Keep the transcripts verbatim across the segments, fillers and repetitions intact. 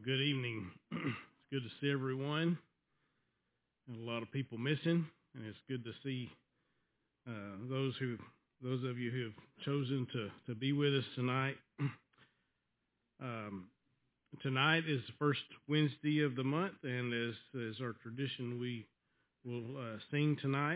Good evening. It's good to see everyone. And a lot of people missing, and it's good to see uh, those who, those of you who have chosen to to be with us tonight. Um, tonight is the first Wednesday of the month, and as as our tradition, we will uh, sing tonight.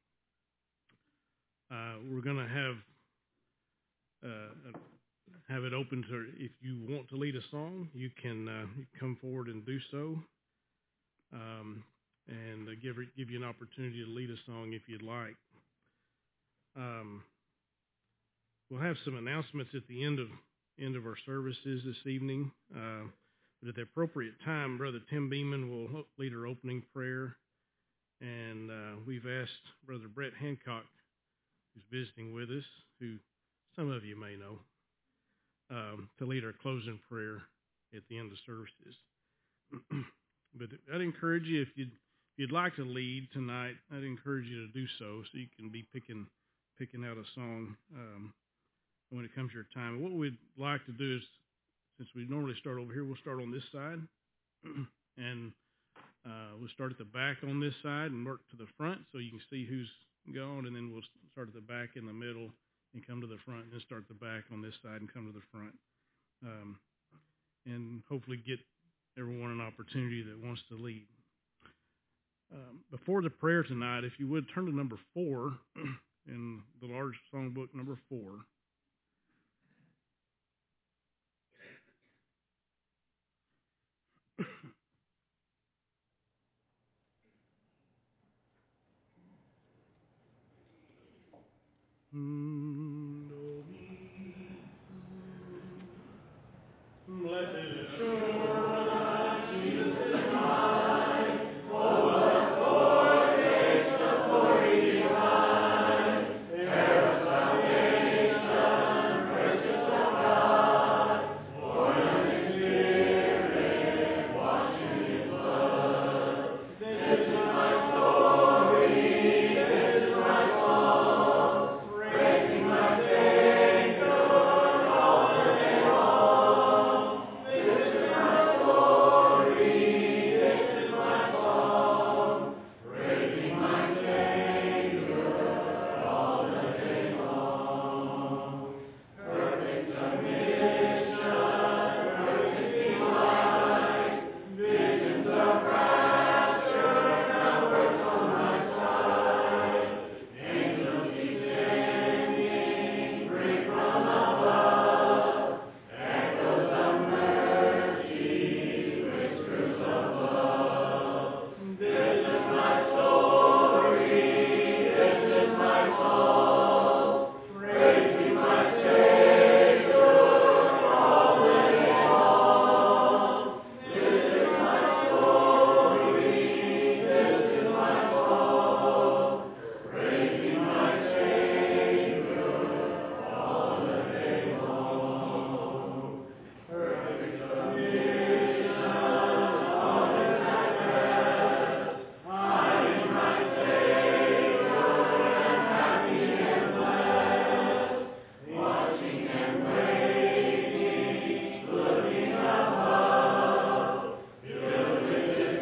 Uh, we're going to have uh, have it open to, if you want to lead a song, you can uh, come forward and do so, um, and uh, give give you an opportunity to lead a song if you'd like. Um, we'll have some announcements at the end of end of our services this evening, uh, but at the appropriate time, Brother Tim Beeman will lead our opening prayer, and uh, we've asked Brother Brett Hancock, who's visiting with us, who some of you may know, um, to lead our closing prayer at the end of services. But I'd encourage you, if you'd, if you'd like to lead tonight, I'd encourage you to do so, so you can be picking picking out a song um, when it comes to your time. What we'd like to do is, since we normally start over here, we'll start on this side, and uh, we'll start at the back on this side and work to the front, so you can see who's gone, and then we'll start at the back in the middle and come to the front, and then start the back on this side and come to the front, um, and hopefully get everyone an opportunity that wants to lead. Um, before the prayer tonight, if you would turn to number four in the large songbook, number four. Blessed assurance, Jesus is mine. Oh, what foretaste of glory divine, heir of salvation, precious of God, born of His Spirit, washed in His blood. This is my story, this is my song, praising my Savior all the day long. This is my story, this is my song, praising my Savior all the day long. Perfect submission, perfect delight, visions of rapture now works on my side. Angels descending, bring from above, echoes of mercy, whispers of love. This is my story, this is my song, praising my Savior all the day long. This is my story, this is my song, praising my Savior all the day long. Perfect submission, honest at rest, I in my Savior am happy and blessed, watching and waiting, looking above, filled with His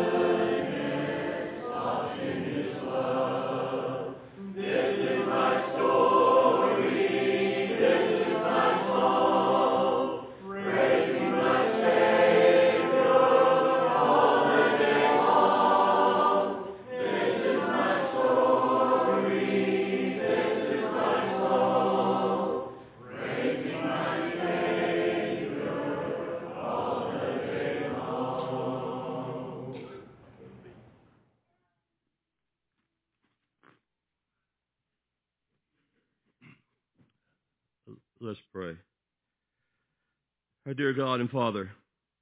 goodness, soft in His love. This is my story, this is my song, praising my Savior all the day long. This is my story, this is my song, praising my Savior all the day long. Let's pray. Our dear God and Father,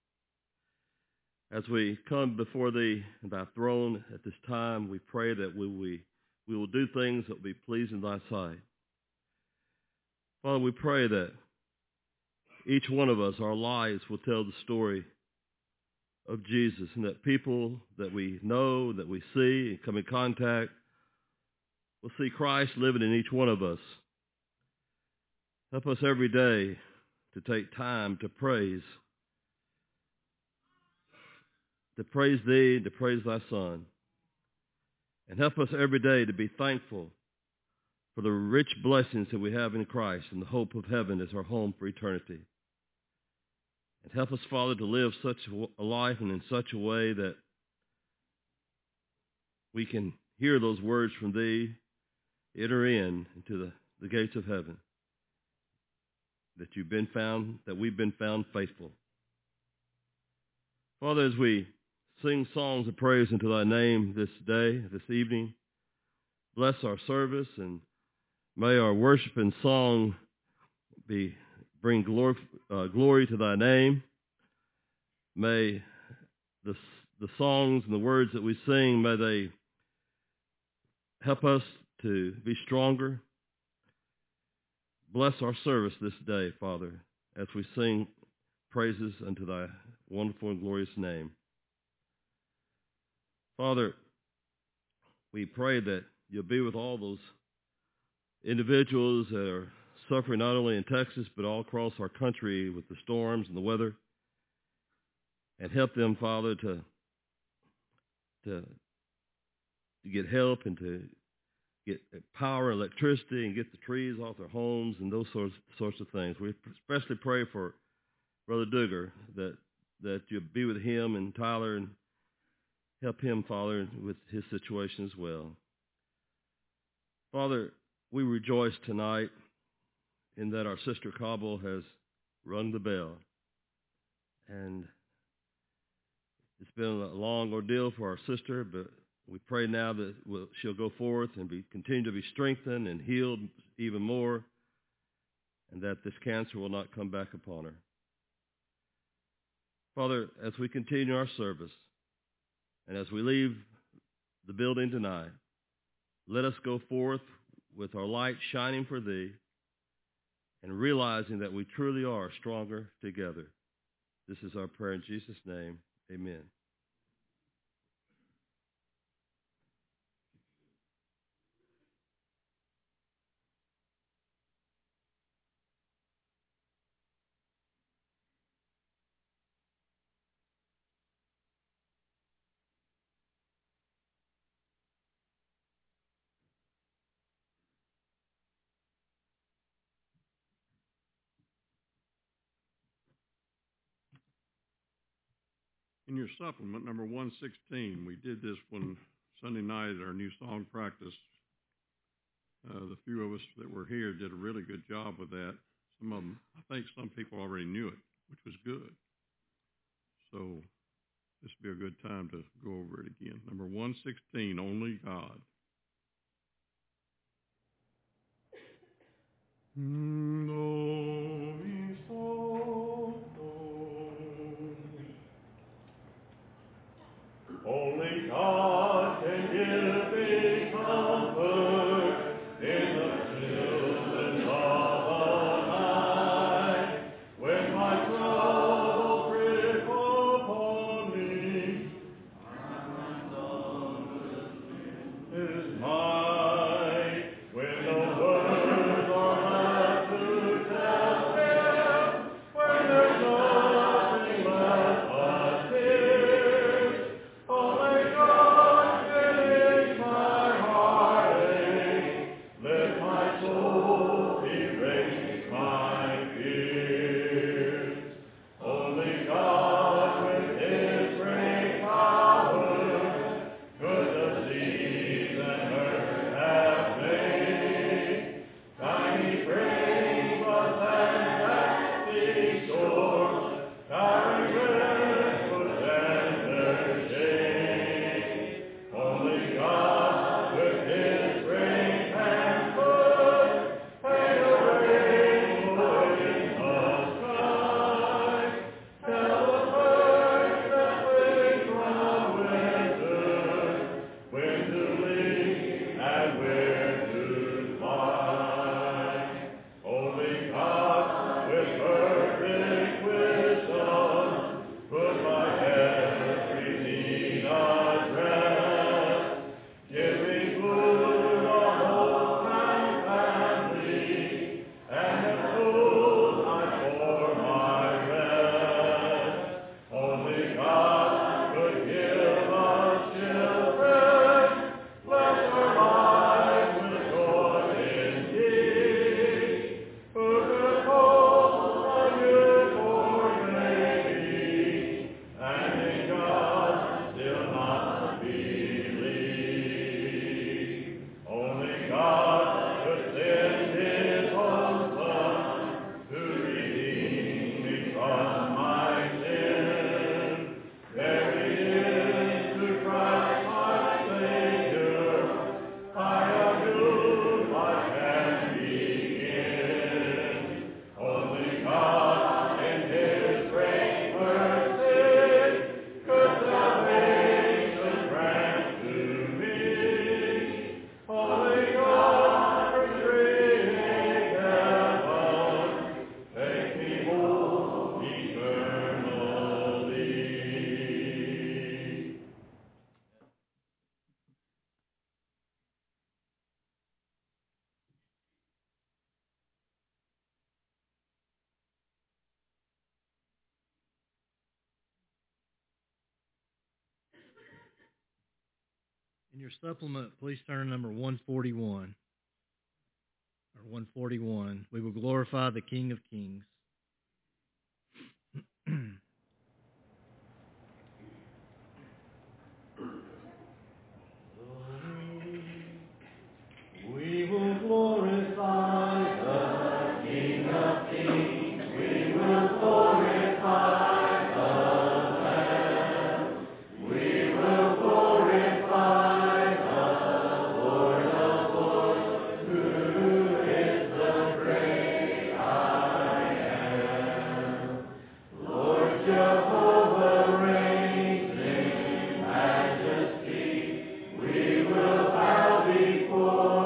as we come before Thee in Thy throne at this time, we pray that we, we, we will do things that will be pleasing in Thy sight. Father, we pray that each one of us, our lives will tell the story of Jesus, and that people that we know, that we see and come in contact, will see Christ living in each one of us. Help us every day to take time to praise, to praise thee and to praise thy Son. And help us every day to be thankful for the rich blessings that we have in Christ and the hope of heaven as our home for eternity. And help us, Father, to live such a life and in such a way that we can hear those words from thee, enter in into the, the gates of heaven, that you've been found, that we've been found faithful. Father, as we sing songs of praise unto thy name this day, this evening, bless our service, and may our worship and song be bring glory, uh, glory to thy name. May the, the songs and the words that we sing, may they help us to be stronger. Bless our service this day, Father, as we sing praises unto thy wonderful and glorious name. Father, we pray that you'll be with all those individuals that are suffering not only in Texas but all across our country with the storms and the weather, and help them, Father, to to, to get help and to get power, electricity, and get the trees off their homes and those sorts sorts of things. We especially pray for Brother Duggar, that that you be with him and Tyler and help him, Father, with his situation as well. Father, we rejoice tonight in that our sister Cobble has rung the bell. And it's been a long ordeal for our sister, but we pray now that we'll, she'll go forth and be continue to be strengthened and healed even more, and that this cancer will not come back upon her. Father, as we continue our service, and as we leave the building tonight, let us go forth with our light shining for thee and realizing that we truly are stronger together. This is our prayer in Jesus' name. Amen. In your supplement, number one sixteen, we did this one Sunday night at our new song practice. Uh, the few of us that were here did a really good job with that. Some of them, I think some people already knew it, which was good. So this would be a good time to go over it again. Number one sixteen, Only God. No, only God can give me comfort in the stillness of the night, when my troubles creep upon me, and my sorrow is mine, when the words are left In your supplement, please turn to number one forty-one. Or one forty-one. We will glorify the King of Kings. We will glorify the King of Kings. We will glorify the Lamb. We will glorify the Lord of Lords, who is the great I am. Lord Jehovah reigns in majesty. We will bow before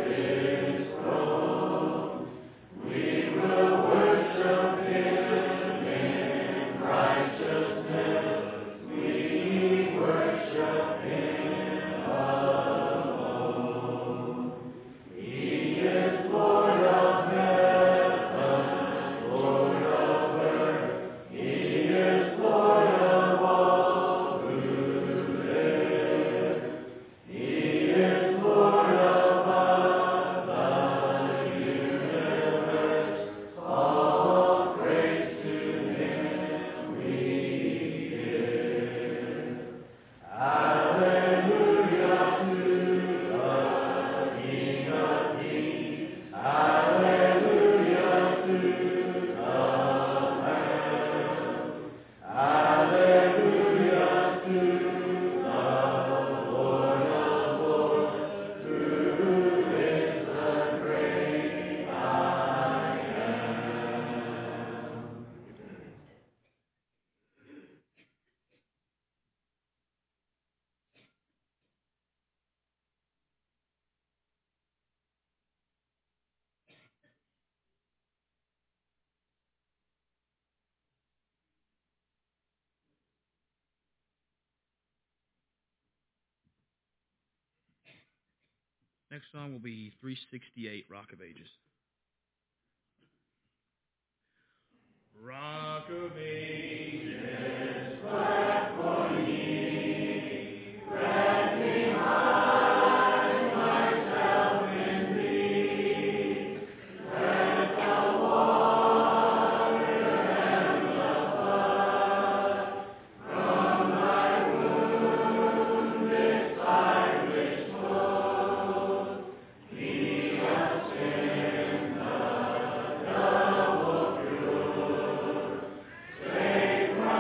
Next song will be three sixty-eight, Rock of Ages. Rock of Ages, platform ye, resting high, myself in thee. Let the water and the flood from thy wounded side which flowed, be us in the double pure. Save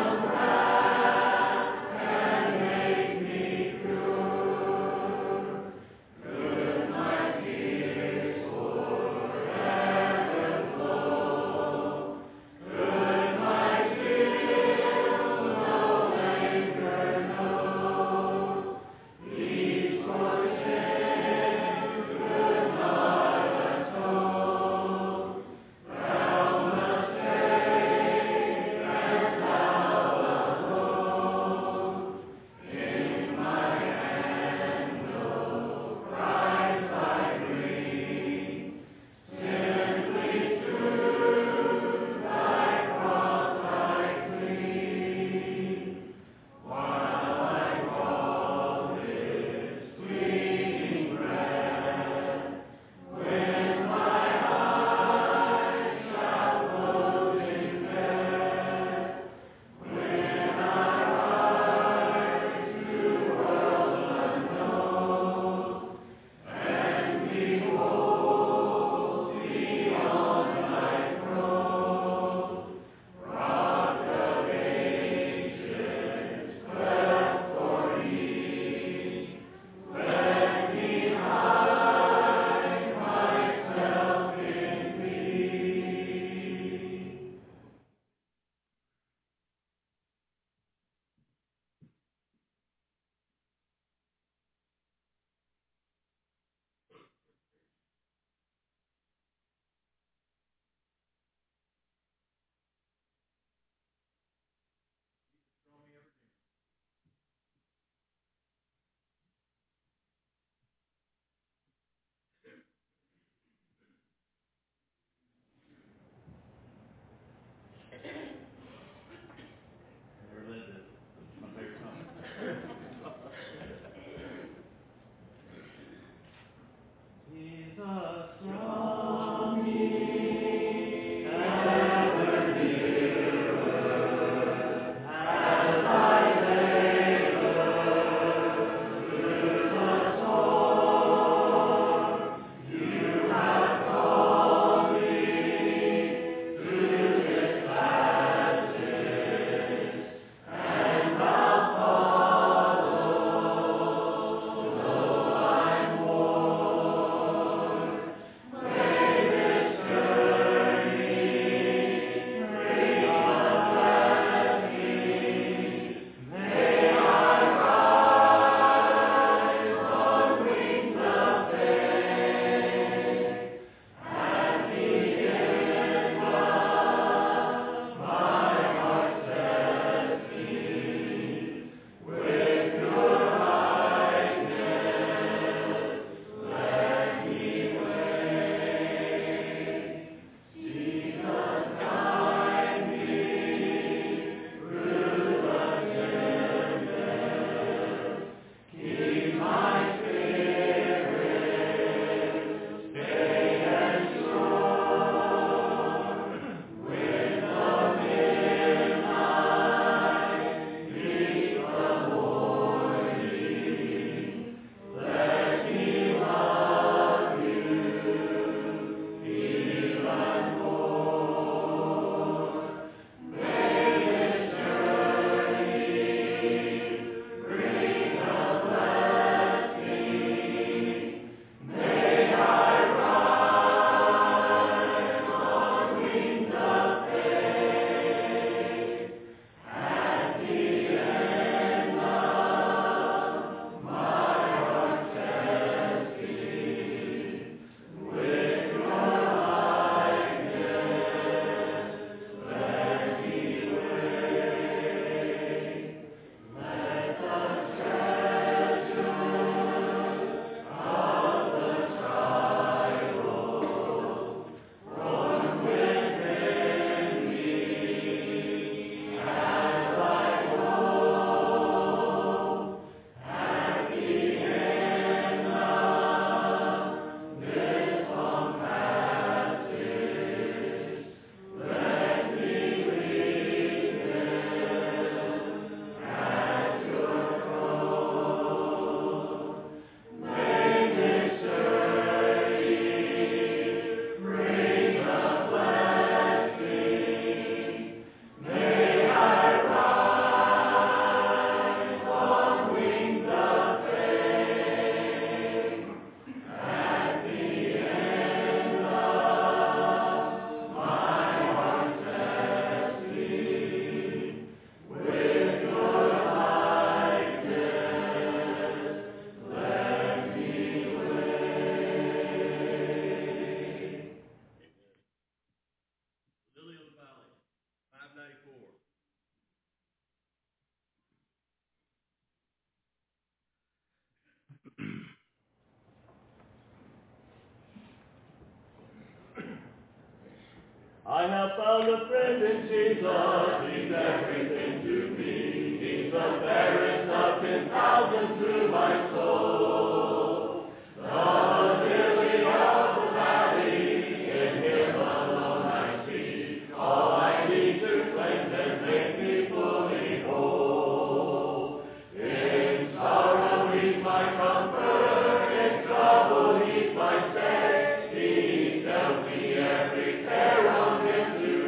I have found a friend in Jesus, he's everything to me. He's the fairest of ten thousand to my soul. The lily of the valley, in him alone I see. All I need to cleanse and make me fully whole. In sorrow he's my comfort, in trouble he's my stay. He tells me every care on him to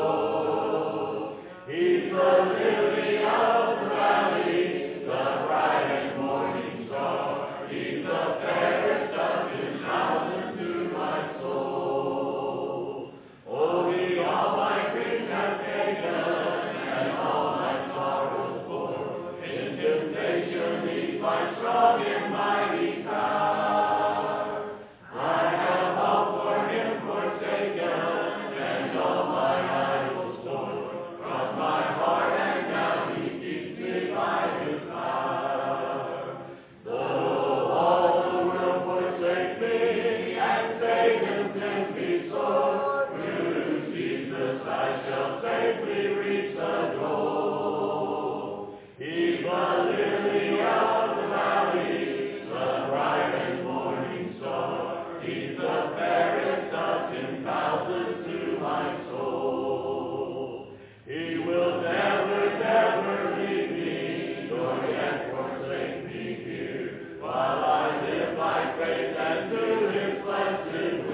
roll. He's the lily of the valley, the bright and morning star. He's the fairest of his thousands to my soul. Oh, he all my griefs has taken, and all my sorrows bore. In temptation he's my strong and mighty tower. I have all for him forsaken, and all my idols torn from my heart, and now he keeps me by his power. Though all the world forsake me, and Satan tempt me sore, through Jesus I shall safely reach the goal. He's the lily of the valley, the bright and morning star. He's the fairest of ten thousands to my soul. He will never, never leave me, nor yet forsake me here, while I live by faith and do his blessed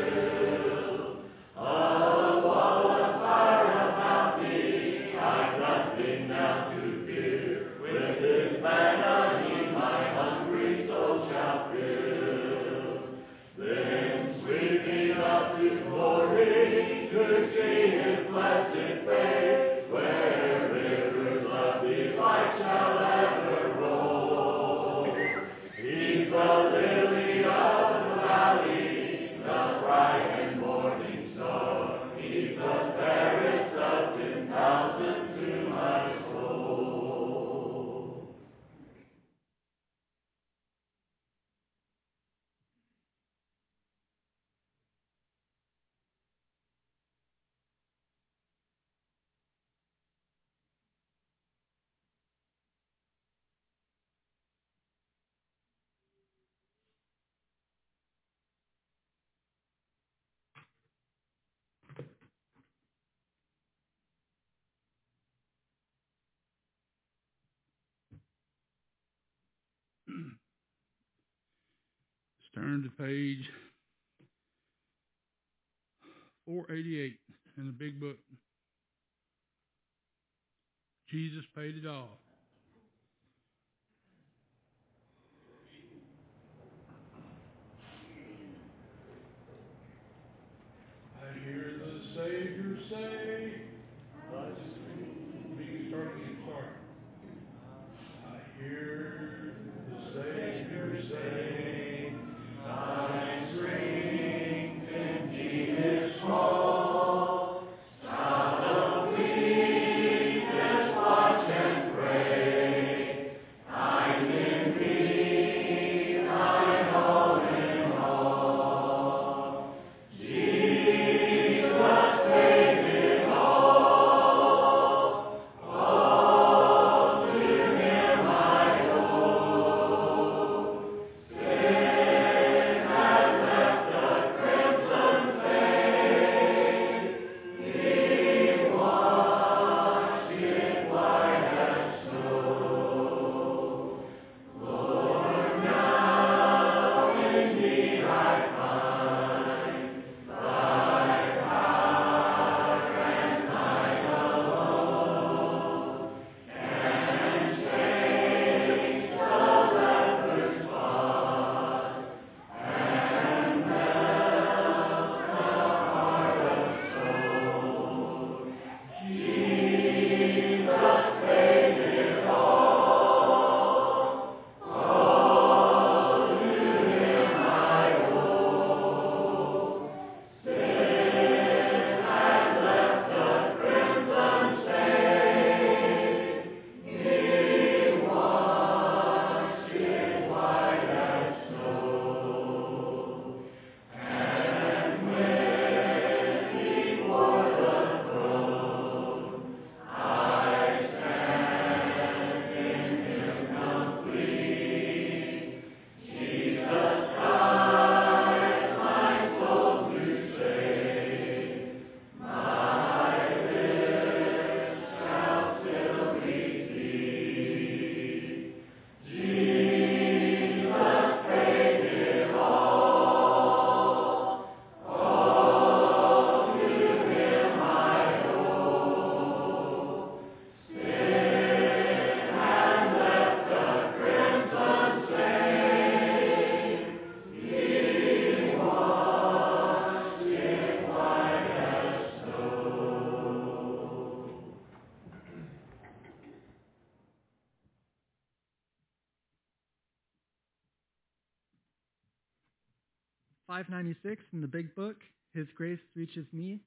will. A wall of fire about me, I've nothing now to fear. With his manna he my hungry soul shall fill. Then sweeping up to glory, to see his blessed face, where rivers of delight shall ever roll. He's the lily of the valley, the bright and morning star. He's the fairest of ten thousand to my soul. Let's turn to page four eighty-eight in the big book. Jesus paid it all. I hear the Savior say, we can start again, sorry. I hear the Savior say, thy strength indeed is small. Son of weakness, watch and pray. five ninety-six in the Big Book, His Grace Reaches Me.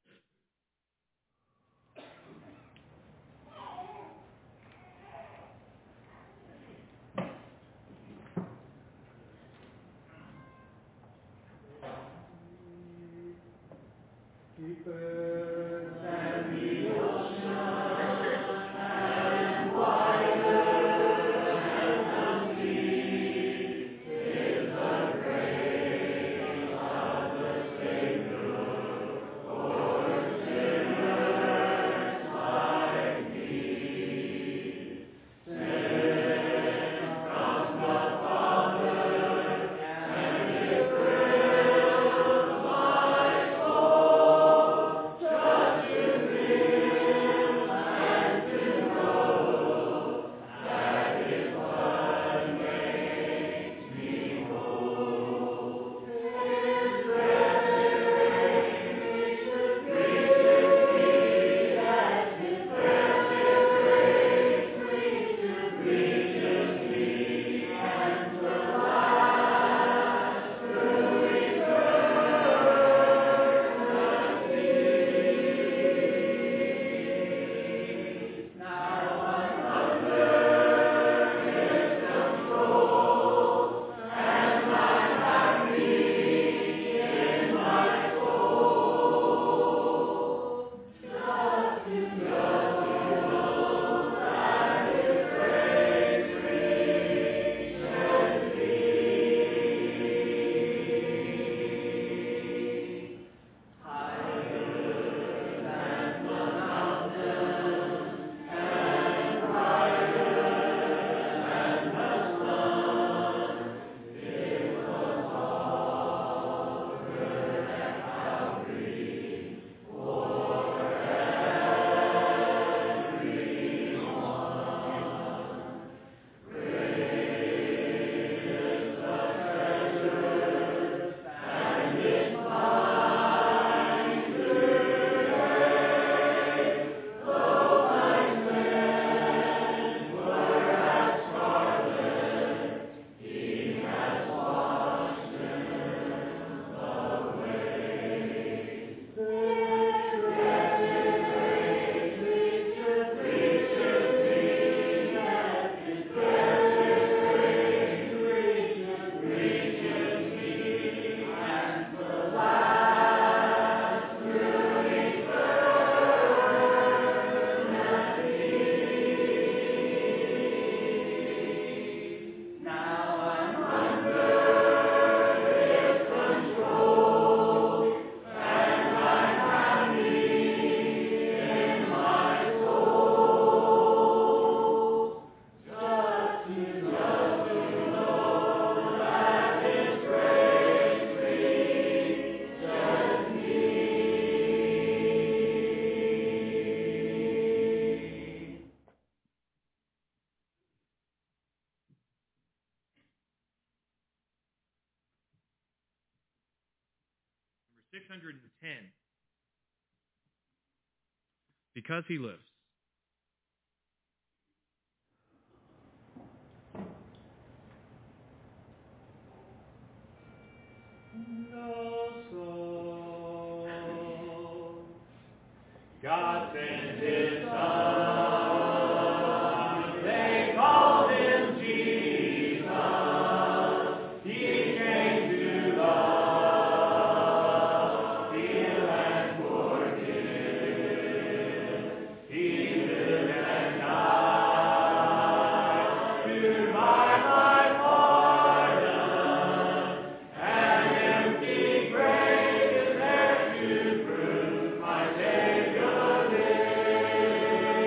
six hundred ten. Because He lives. No soul. God sent His Son. They called Him Jesus. He came to love, heal, and forgive. He lived and died to buy my pardon. An empty grave is there to prove my Savior lives.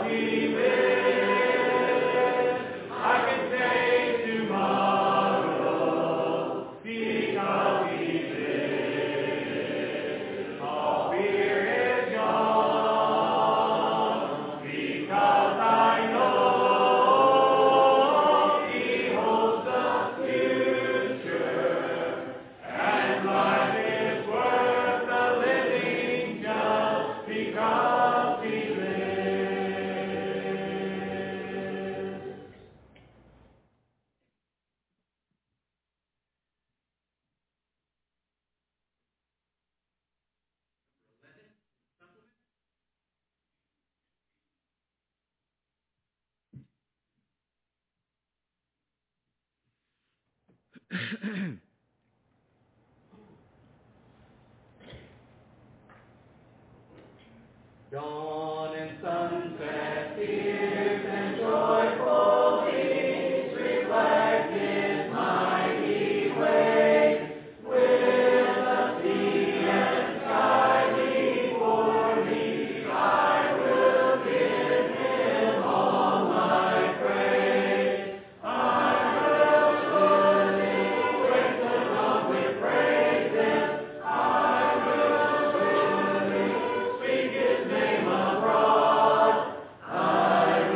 Dawn and sunset, fierce and joyful beams reflect His mighty way. With the sea and sky before me, I will give Him all my praise. I will surely wake the dawn with praises. I will surely speak His name abroad. I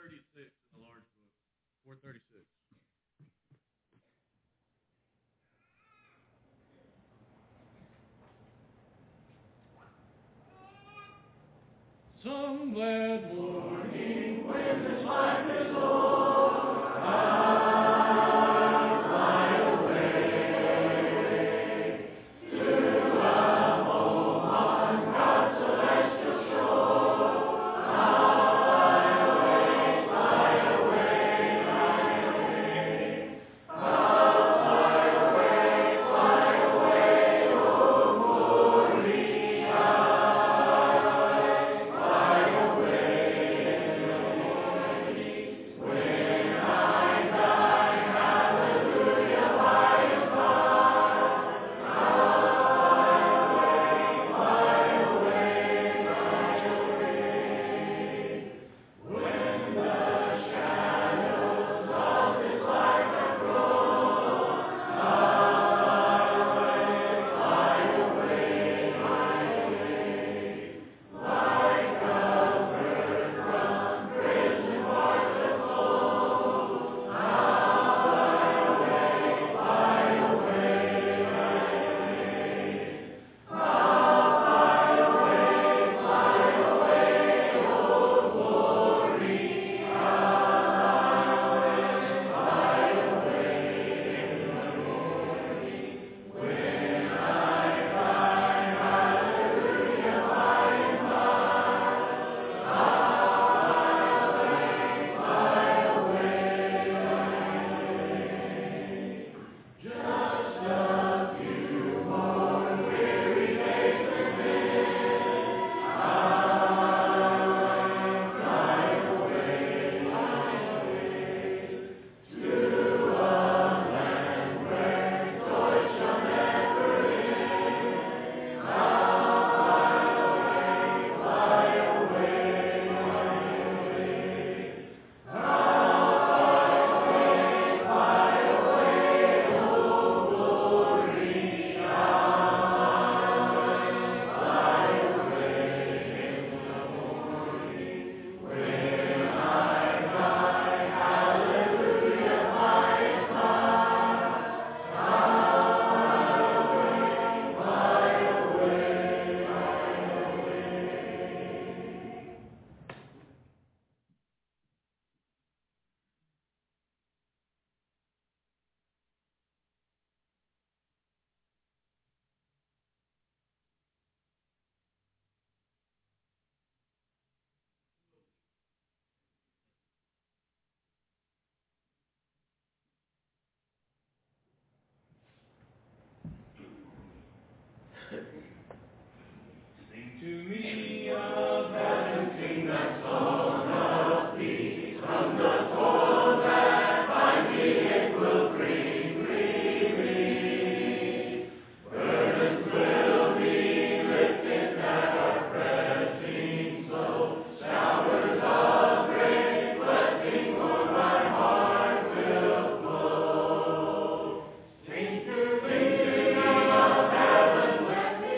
thirty-six in the large book. four thirty-six. Some glad morning when this life is o'er, I fly away to a home on God's celestial shore. Fly away, fly away, fly away, fly away, fly away, oh glory, fly away in the morning when I die. Hallelujah, by and by. Fly away, fly away, when the shadows of this life have grown. Fly away, fly away, fly away, like a bird from prison bars of gold. Fly away, fly away, fly away, fly away, oh glory, fly away in the morning when I die. Hallelujah, by and by. Fly away, just a few more weary days and then I fly away, fly away to a land where joy shall never end. Fly away, fly away, fly away, fly away, oh glory, fly away in the morning when I die. Hallelujah, by and by. Fly away, sing to me of heaven, sing that song of peace. From the toil that binds me, it will bring relief. Burdens will be lifted that are pressing slow. Showers of great blessing for my heart will flow. Sing to me of heaven, let me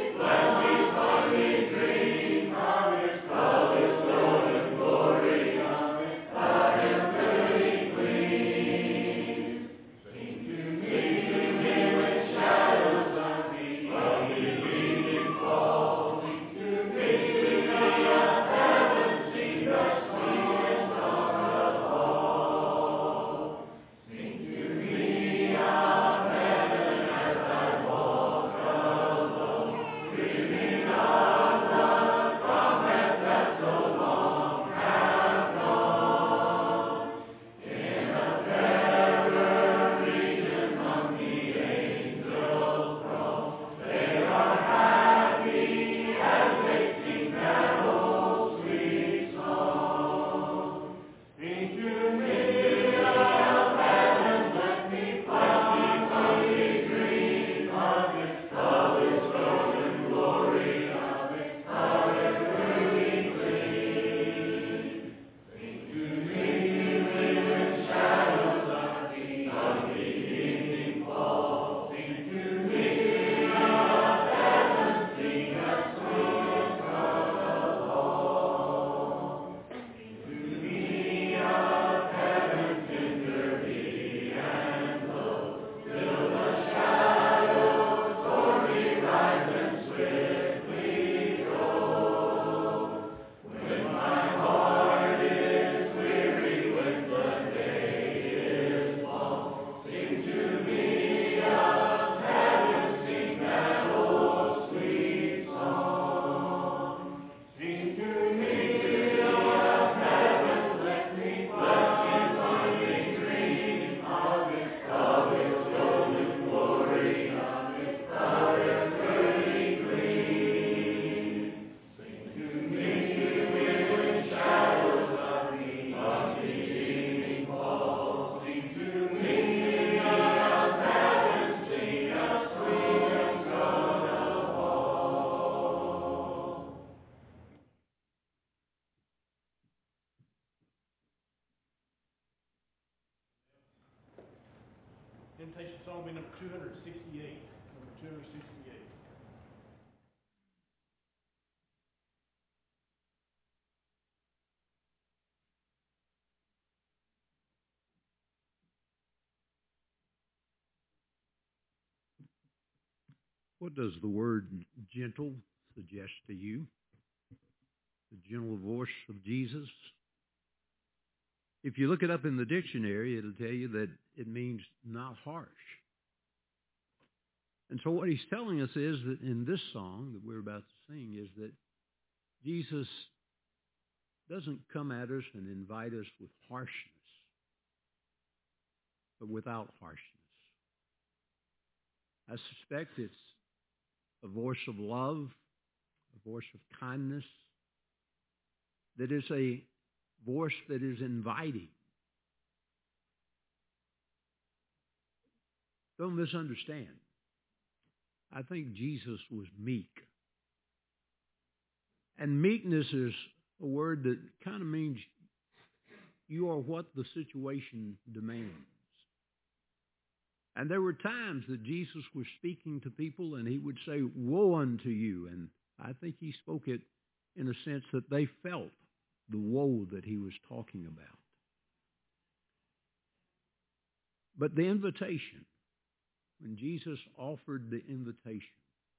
invitation song will be number two hundred sixty-eight. Number two hundred sixty-eight. What does the word gentle suggest to you? The gentle voice of Jesus? If you look it up in the dictionary, it'll tell you that it means not harsh. And so what he's telling us is that in this song that we're about to sing is that Jesus doesn't come at us and invite us with harshness, but without harshness. I suspect it's a voice of love, a voice of kindness, that is a voice that is inviting. Don't misunderstand. I think Jesus was meek. And meekness is a word that kind of means you are what the situation demands. And there were times that Jesus was speaking to people and he would say, "Woe unto you." And I think he spoke it in a sense that they felt the woe that he was talking about. But the invitation, when Jesus offered the invitation,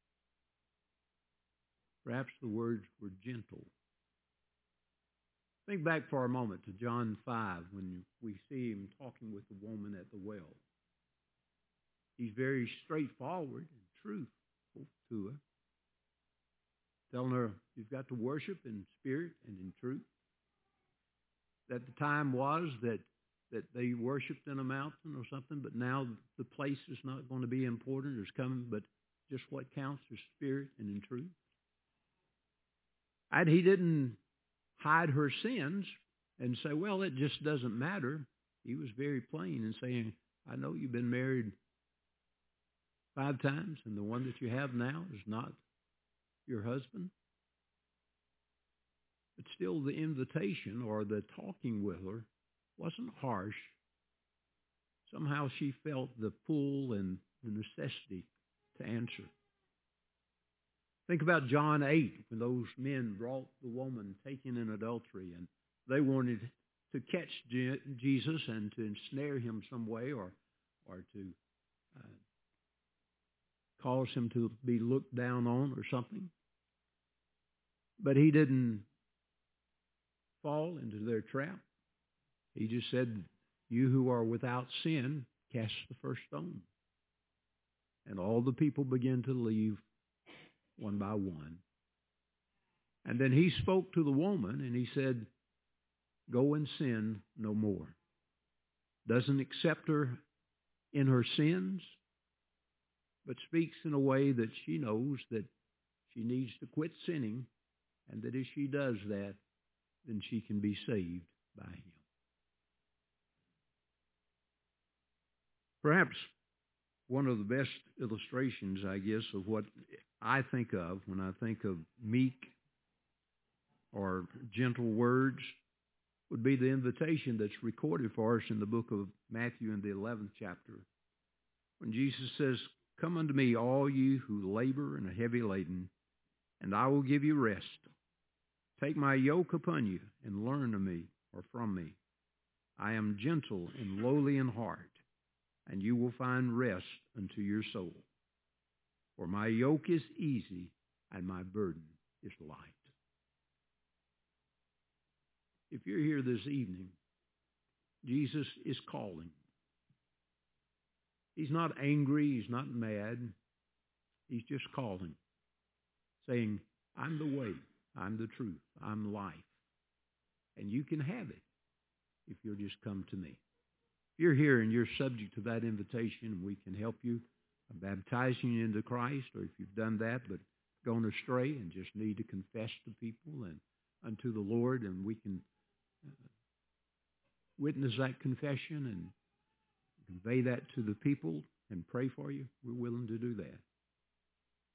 perhaps the words were gentle. Think back for a moment to John five when we see him talking with the woman at the well. He's very straightforward and truthful to her, telling her you've got to worship in spirit and in truth. That the time was that, that they worshipped in a mountain or something, but now the place is not going to be important. It's coming, but just what counts is spirit and in truth. And he didn't hide her sins and say, well, it just doesn't matter. He was very plain in saying, I know you've been married five times, and the one that you have now is not your husband. But still the invitation or the talking with her wasn't harsh. Somehow she felt the pull and the necessity to answer. Think about John eight, when those men brought the woman taken in adultery, and they wanted to catch Je- Jesus and to ensnare him some way or, or to uh, cause him to be looked down on or something. But he didn't fall into their trap. He just said, you who are without sin, cast the first stone. And all the people began to leave one by one. And then he spoke to the woman and he said, go and sin no more. Doesn't accept her in her sins, but speaks in a way that she knows that she needs to quit sinning, and that if she does that, then she can be saved by him. Perhaps one of the best illustrations, I guess, of what I think of when I think of meek or gentle words would be the invitation that's recorded for us in the book of Matthew in the eleventh chapter, when Jesus says, come unto me, all you who labor and are heavy laden, and I will give you rest. Take my yoke upon you and learn of me or from me. I am gentle and lowly in heart, and you will find rest unto your soul. For my yoke is easy and my burden is light. If you're here this evening, Jesus is calling. He's not angry. He's not mad. He's just calling, saying, I'm the way. I'm the truth. I'm life. And you can have it if you'll just come to me. If you're here and you're subject to that invitation, we can help you by baptizing you into Christ, or if you've done that but gone astray and just need to confess to people and unto the Lord, and we can uh, witness that confession and convey that to the people and pray for you, we're willing to do that.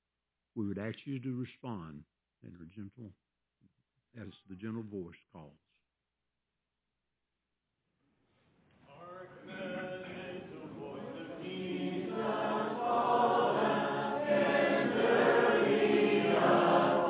We would ask you to respond in a gentle, as the gentle voice calls.